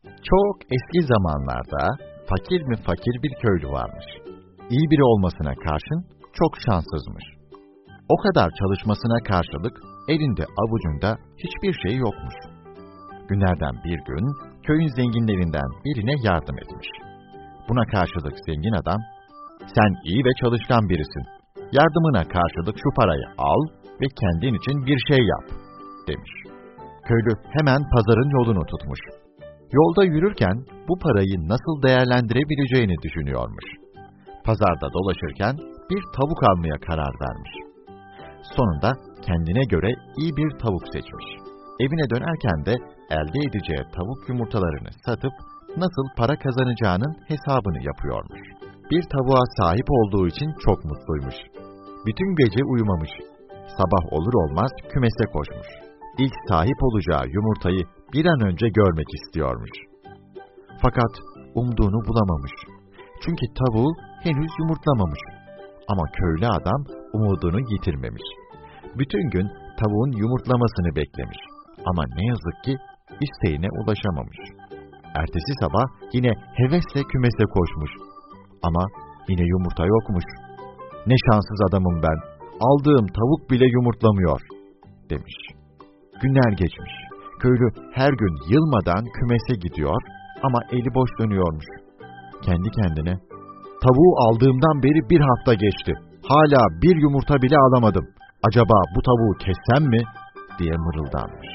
Çok eski zamanlarda fakir mi fakir bir köylü varmış. İyi biri olmasına karşın çok şanssızmış. O kadar çalışmasına karşılık elinde avucunda hiçbir şey yokmuş. Günlerden bir gün köyün zenginlerinden birine yardım etmiş. Buna karşılık zengin adam, "Sen iyi ve çalışkan birisin. Yardımına karşılık şu parayı al ve kendin için bir şey yap," demiş. Köylü hemen pazarın yolunu tutmuş. Yolda yürürken bu parayı nasıl değerlendirebileceğini düşünüyormuş. Pazarda dolaşırken bir tavuk almaya karar vermiş. Sonunda kendine göre iyi bir tavuk seçmiş. Evine dönerken de elde edeceği tavuk yumurtalarını satıp nasıl para kazanacağının hesabını yapıyormuş. Bir tavuğa sahip olduğu için çok mutluymuş. Bütün gece uyumamış. Sabah olur olmaz kümese koşmuş. İlk sahip olacağı yumurtayı bir an önce görmek istiyormuş. Fakat umduğunu bulamamış. Çünkü tavuğu henüz yumurtlamamış. Ama köylü adam umudunu yitirmemiş. Bütün gün tavuğun yumurtlamasını beklemiş. Ama ne yazık ki isteğine ulaşamamış. Ertesi sabah yine hevesle kümese koşmuş. Ama yine yumurta yokmuş. "Ne şanssız adamım ben, aldığım tavuk bile yumurtlamıyor," demiş. Günler geçmiş. Köylü her gün yılmadan kümese gidiyor ama eli boş dönüyormuş. Kendi kendine, "Tavuğu aldığımdan beri bir hafta geçti. Hala bir yumurta bile alamadım. Acaba bu tavuğu kessem mi?" diye mırıldanmış.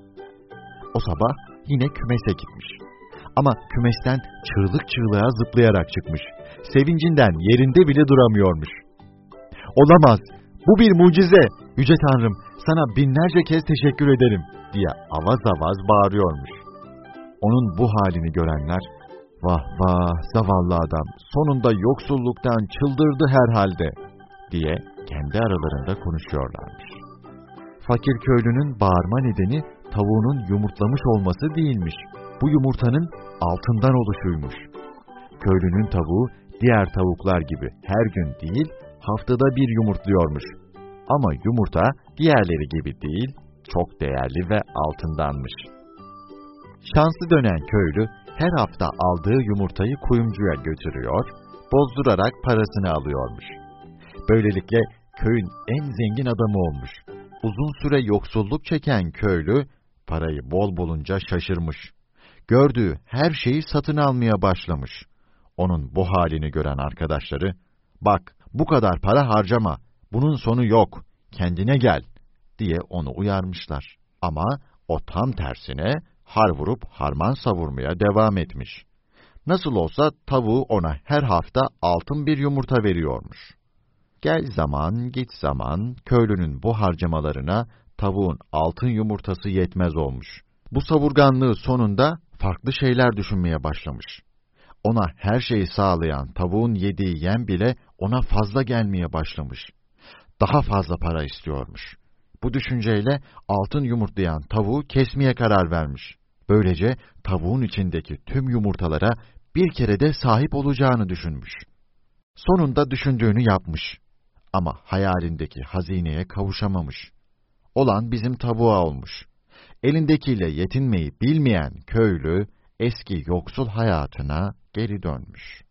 O sabah yine kümese gitmiş. Ama kümesten çığlık çığlığa zıplayarak çıkmış. Sevincinden yerinde bile duramıyormuş. "Olamaz! Bu bir mucize! Yüce Tanrım, sana binlerce kez teşekkür ederim," diye avaz avaz bağırıyormuş. Onun bu halini görenler, "Vah vah, zavallı adam, sonunda yoksulluktan çıldırdı herhalde," diye kendi aralarında konuşuyorlarmış. Fakir köylünün bağırma nedeni tavuğunun yumurtlamış olması değilmiş. Bu yumurtanın altından oluşuymuş. Köylünün tavuğu diğer tavuklar gibi her gün değil, haftada bir yumurtluyormuş. Ama yumurta diğerleri gibi değil, çok değerli ve altındanmış. Şanslı dönen köylü her hafta aldığı yumurtayı kuyumcuya götürüyor, bozdurarak parasını alıyormuş. Böylelikle köyün en zengin adamı olmuş. Uzun süre yoksulluk çeken köylü parayı bol bulunca şaşırmış. Gördüğü her şeyi satın almaya başlamış. Onun bu halini gören arkadaşları, "Bak, bu kadar para harcama, bunun sonu yok, kendine gel," diye onu uyarmışlar. Ama o tam tersine har vurup harman savurmaya devam etmiş. Nasıl olsa tavuğu ona her hafta altın bir yumurta veriyormuş. Gel zaman, git zaman, köylünün bu harcamalarına tavuğun altın yumurtası yetmez olmuş. Bu savurganlığı sonunda farklı şeyler düşünmeye başlamış. Ona her şeyi sağlayan tavuğun yediği yem bile ona fazla gelmeye başlamış. Daha fazla para istiyormuş. Bu düşünceyle altın yumurtlayan tavuğu kesmeye karar vermiş. Böylece tavuğun içindeki tüm yumurtalara bir kerede sahip olacağını düşünmüş. Sonunda düşündüğünü yapmış. Ama hayalindeki hazineye kavuşamamış. Olan bizim tavuğa olmuş. Elindekiyle yetinmeyi bilmeyen köylü eski yoksul hayatına geri dönmüş.